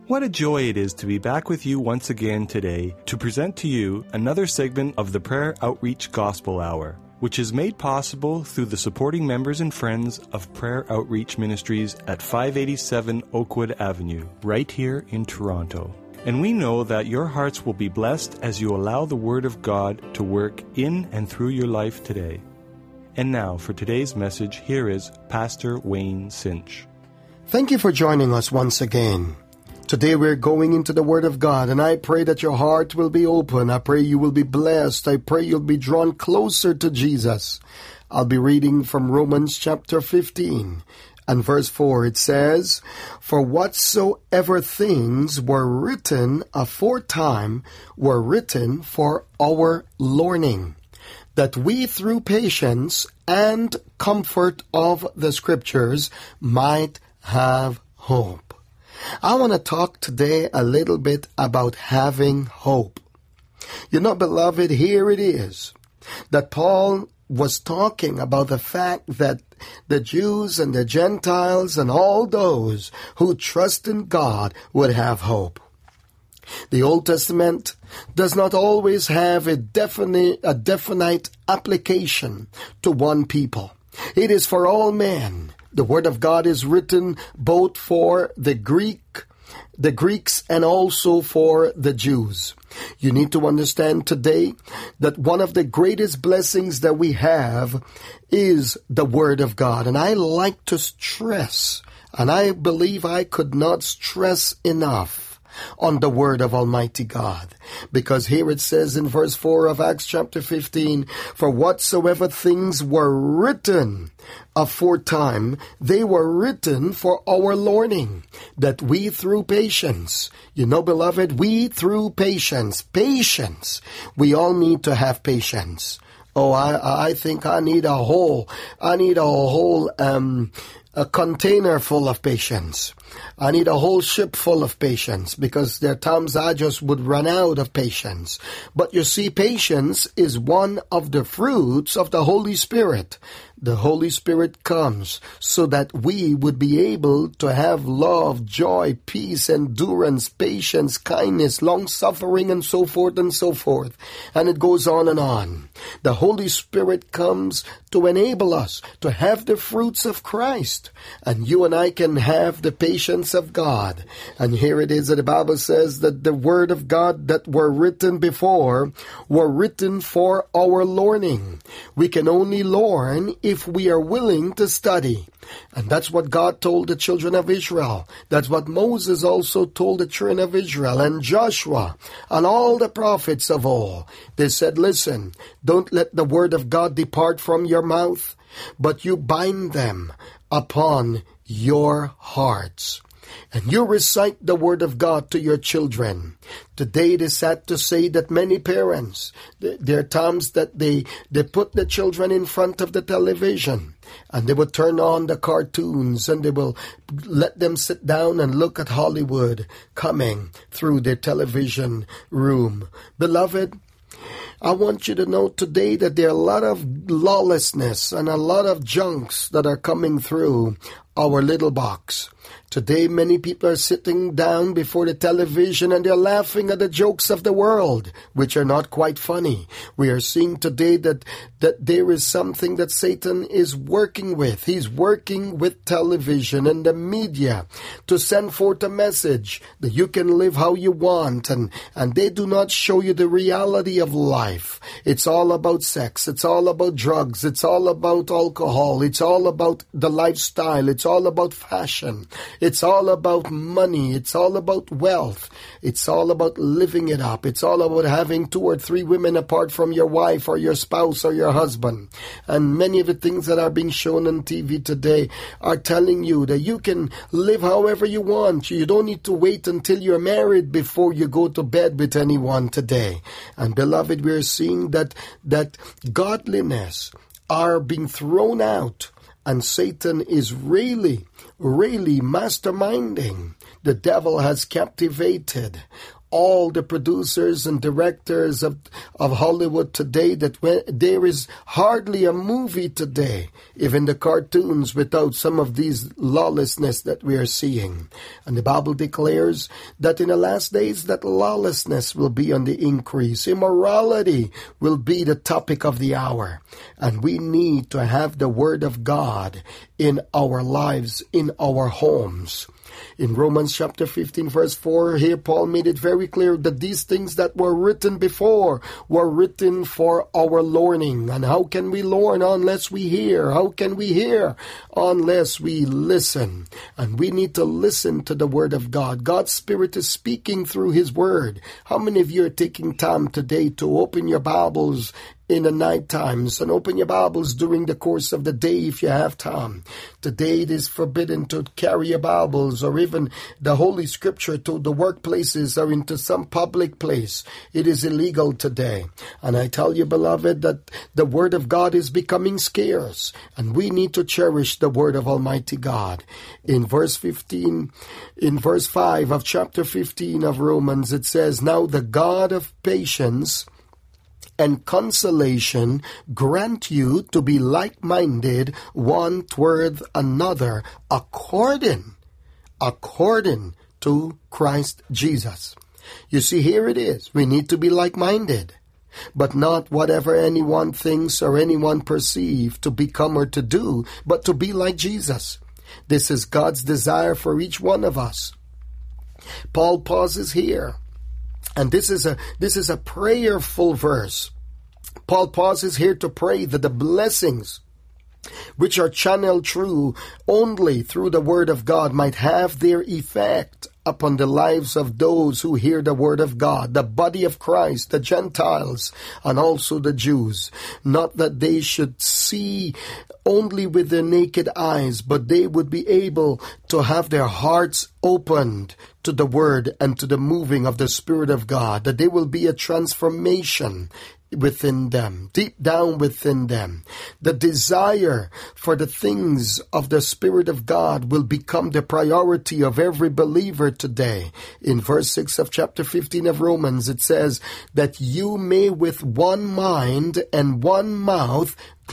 What a joy it is to be back with you once again today to present to you another segment of the Prayer Outreach Gospel Hour, which is made possible through the supporting members and friends of Prayer Outreach Ministries at 587 Oakwood Avenue, right here in Toronto. And we know that your hearts will be blessed as you allow the Word of God to work in and through your life today. And now, for today's message, here is Pastor Wayne Cinch. Thank you for joining us once again. Today we're going into the Word of God, and I pray that your heart will be open. I pray you will be blessed. I pray you'll be drawn closer to Jesus. I'll be reading from Romans chapter 15 and verse 4. It says, "For whatsoever things were written aforetime were written for our learning, that we through patience and comfort of the Scriptures might have hope." I want to talk today a little bit about having hope. You know, beloved, here it is that Paul was talking about the fact that the Jews and the Gentiles and all those who trust in God would have hope. The Old Testament does not always have a definite application to one people. It is for all men. The Word of God is written both for the Greeks and also for the Jews. You need to understand today that one of the greatest blessings that we have is the Word of God. And I like to stress, and I believe I could not stress enough on the Word of Almighty God. Because here it says in verse 4 of Acts chapter 15, "For whatsoever things were written aforetime, they were written for our learning, that we through patience," you know, beloved, we through patience, we all need to have patience. Oh, I think I need a whole a container full of patience. I need a whole ship full of patience, because there are times I just would run out of patience. But you see, patience is one of the fruits of the Holy Spirit. The Holy Spirit comes so that we would be able to have love, joy, peace, endurance, patience, kindness, long-suffering, and so forth and so forth. And it goes on and on. The Holy Spirit comes to enable us to have the fruits of Christ. And you and I can have the patience of God. And here it is that the Bible says that the Word of God that were written before were written for our learning. We can only learn if we are willing to study. And that's what God told the children of Israel. That's what Moses also told the children of Israel, and Joshua and all the prophets of all. They said, listen, don't let the Word of God depart from your mouth, but you bind them upon your hearts. And you recite the Word of God to your children. Today it is sad to say that many parents, there are times that they put the children in front of the television, and they will turn on the cartoons, and they will let them sit down and look at Hollywood coming through their television room. Beloved, I want you to know today that there are a lot of lawlessness and a lot of junks that are coming through our little box. Today, many people are sitting down before the television and they're laughing at the jokes of the world, which are not quite funny. We are seeing today that there is something that Satan is working with. He's working with television and the media to send forth a message that you can live how you want, and they do not show you the reality of life. It's all about sex. It's all about drugs. It's all about alcohol. It's all about the lifestyle. It's all about fashion. It's all about money. It's all about wealth. It's all about living it up. It's all about having 2 or 3 women apart from your wife or your spouse or your husband. And many of the things that are being shown on TV today are telling you that you can live however you want. You don't need to wait until you're married before you go to bed with anyone today. And beloved, we're seeing that godliness are being thrown out. And Satan is really masterminding. The devil has captivated all the producers and directors of Hollywood today that there is hardly a movie today, even the cartoons, without some of these lawlessness that we are seeing. And the Bible declares that in the last days that lawlessness will be on the increase. Immorality will be the topic of the hour. And we need to have the Word of God in our lives, in our homes. In Romans chapter 15 verse 4, here Paul made it very clear that these things that were written before were written for our learning. And how can we learn unless we hear? How can we hear unless we listen? And we need to listen to the Word of God. God's Spirit is speaking through His Word. How many of you are taking time today to open your Bibles in the night times and open your Bibles during the course of the day if you have time? Today it is forbidden to carry your Bibles or even the Holy Scripture to the workplaces or into some public place. It is illegal today. And I tell you, beloved, that the Word of God is becoming scarce, and we need to cherish the Word of Almighty God. In verse 5 of chapter 15 of Romans, it says, "Now the God of patience and consolation grant you to be like-minded one toward another according to Christ Jesus." You see, here it is. We need to be like-minded, but not whatever anyone thinks or anyone perceives to become or to do, but to be like Jesus. This is God's desire for each one of us. Paul pauses here. And this is a prayerful verse. Paul pauses here to pray that the blessings which are channeled only through the Word of God might have their effect upon the lives of those who hear the Word of God, the body of Christ, the Gentiles, and also the Jews. Not that they should see only with their naked eyes, but they would be able to have their hearts opened to the Word and to the moving of the Spirit of God, that there will be a transformation within them, deep down within them. The desire for the things of the Spirit of God will become the priority of every believer today. In verse 6 of chapter 15 of Romans, it says that you may with one mind and one mouth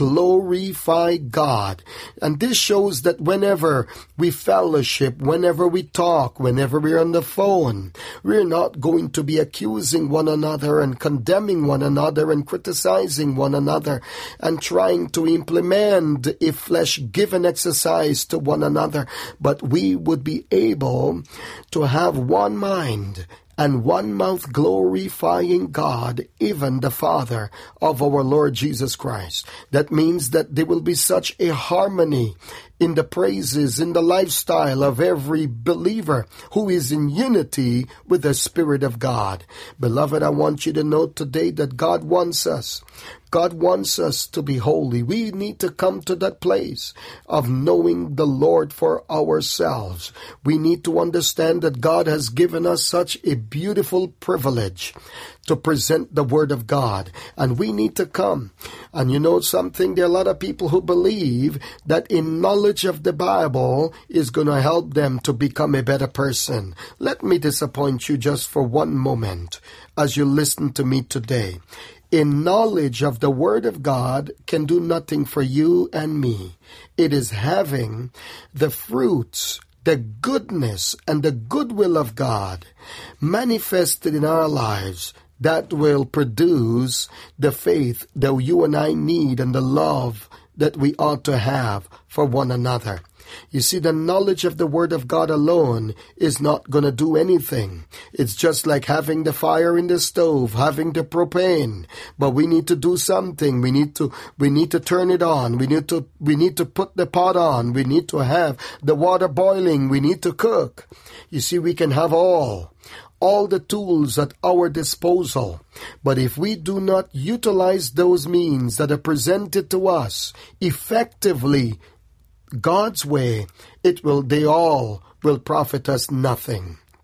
glorify God. And this shows that whenever we fellowship, whenever we talk, whenever we're on the phone, we're not going to be accusing one another and condemning one another and criticizing one another and trying to implement a flesh-given exercise to one another, but we would be able to have one mind and one mouth glorifying God, even the Father of our Lord Jesus Christ. That means that there will be such a harmony in the praises, in the lifestyle of every believer who is in unity with the Spirit of God. Beloved, I want you to know today that God wants us. God wants us to be holy. We need to come to that place of knowing the Lord for ourselves. We need to understand that God has given us such a beautiful privilege to present the Word of God. And we need to come. And you know something? There are a lot of people who believe that in knowledge of the Bible is going to help them to become a better person. Let me disappoint you just for one moment as you listen to me today. In knowledge of the Word of God can do nothing for you and me. It is having the fruits, the goodness, and the goodwill of God manifested in our lives that will produce the faith that you and I need and the love that we ought to have for one another. You see, the knowledge of the Word of God alone is not going to do anything. It's just like having the fire in the stove, having the propane. But we need to do something. We need to turn it on. We need to put the pot on. We need to have the water boiling. We need to cook. You see, we can have all the tools at our disposal. But if we do not utilize those means that are presented to us effectively, God's way, they all will profit us nothing.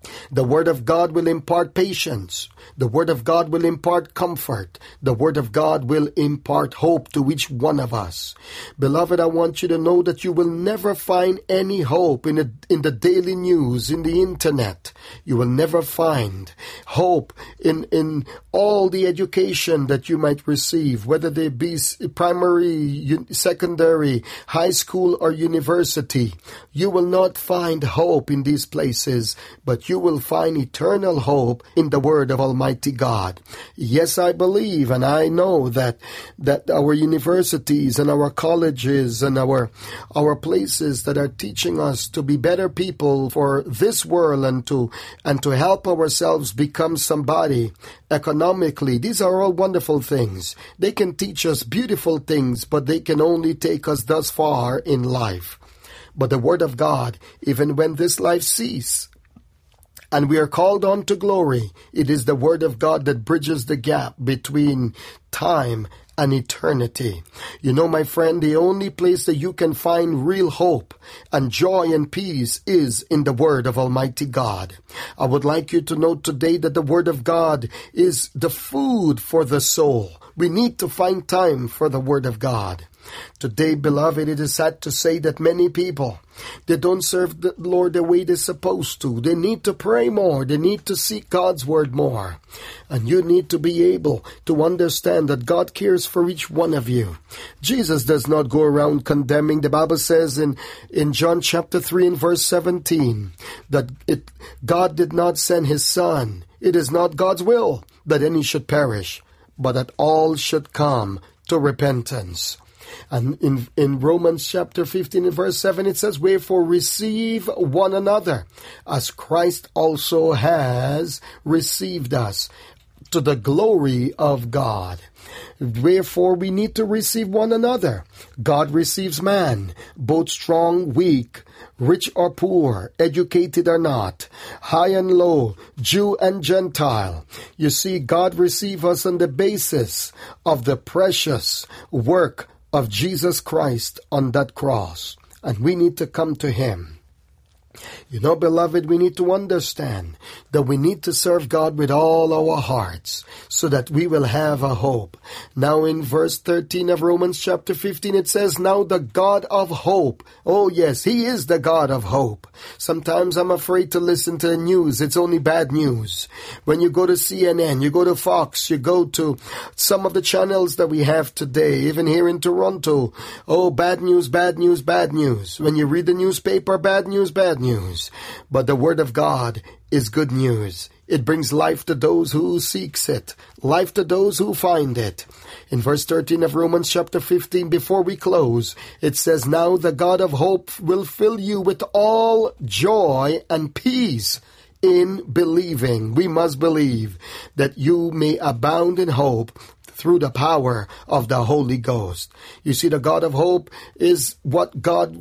The Word of God will impart patience. The Word of God will impart comfort. The Word of God will impart hope to each one of us. Beloved, I want you to know that you will never find any hope in the daily news, in the internet. You will never find hope in all the education that you might receive, whether they be primary, secondary, high school, or university. You will not find hope in these places, but you will find eternal hope in the Word of Almighty God. Yes, I believe and I know that our universities and our colleges and our places that are teaching us to be better people for this world and to help ourselves become somebody economically, these are all wonderful things. They can teach us beautiful things, but they can only take us thus far in life. But the Word of God, even when this life ceases, and we are called on to glory, it is the Word of God that bridges the gap between time and eternity. You know, my friend, the only place that you can find real hope and joy and peace is in the Word of Almighty God. I would like you to know today that the Word of God is the food for the soul. We need to find time for the Word of God. Today, beloved, it is sad to say that many people, they don't serve the Lord the way they're supposed to. They need to pray more. They need to seek God's Word more. And you need to be able to understand that God cares for each one of you. Jesus does not go around condemning. The Bible says in John chapter 3 and verse 17 that God did not send His Son. It is not God's will that any should perish, but that all should come to repentance. And in Romans chapter 15 and verse 7, it says, "Wherefore receive one another, as Christ also has received us, to the glory of God." Wherefore we need to receive one another. God receives man, both strong, weak, rich or poor, educated or not, high and low, Jew and Gentile. You see, God receives us on the basis of the precious work of Jesus Christ on that cross. And we need to come to Him. You know, beloved, we need to understand that we need to serve God with all our hearts so that we will have a hope. Now in verse 13 of Romans chapter 15, it says, "Now the God of hope." Oh yes, He is the God of hope. Sometimes I'm afraid to listen to the news. It's only bad news. When you go to CNN, you go to Fox, you go to some of the channels that we have today, even here in Toronto. Oh, bad news, bad news, bad news. When you read the newspaper, bad news, bad news. But the Word of God is good news. It brings life to those who seeks it, life to those who find it. In verse 13 of Romans chapter 15, before we close, it says, "Now the God of hope will fill you with all joy and peace in believing." We must believe that you may abound in hope through the power of the Holy Ghost. You see, the God of hope is what God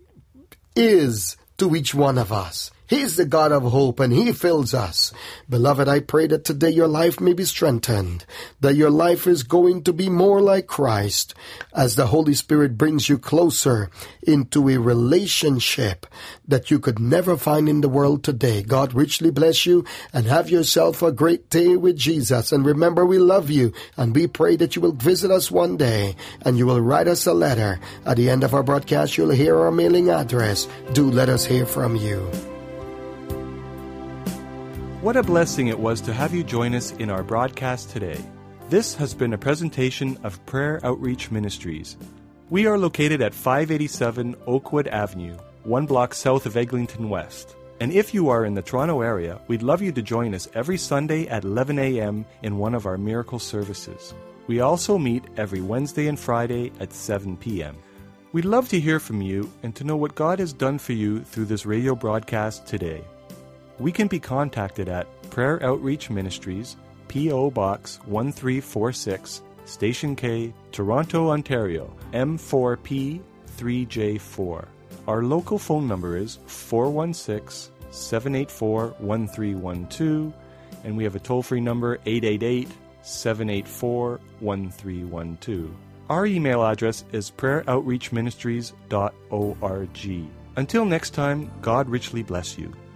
is to each one of us. He's the God of hope, and He fills us. Beloved, I pray that today your life may be strengthened, that your life is going to be more like Christ as the Holy Spirit brings you closer into a relationship that you could never find in the world today. God richly bless you, and have yourself a great day with Jesus. And remember, we love you, and we pray that you will visit us one day, and you will write us a letter. At the end of our broadcast, you'll hear our mailing address. Do let us hear from you. What a blessing it was to have you join us in our broadcast today. This has been a presentation of Prayer Outreach Ministries. We are located at 587 Oakwood Avenue, 1 block south of Eglinton West. And if you are in the Toronto area, we'd love you to join us every Sunday at 11 a.m. in one of our miracle services. We also meet every Wednesday and Friday at 7 p.m. We'd love to hear from you and to know what God has done for you through this radio broadcast today. We can be contacted at Prayer Outreach Ministries, P.O. Box 1346, Station K, Toronto, Ontario, M4P3J4. Our local phone number is 416-784-1312, and we have a toll-free number 888-784-1312. Our email address is prayeroutreachministries.org. Until next time, God richly bless you.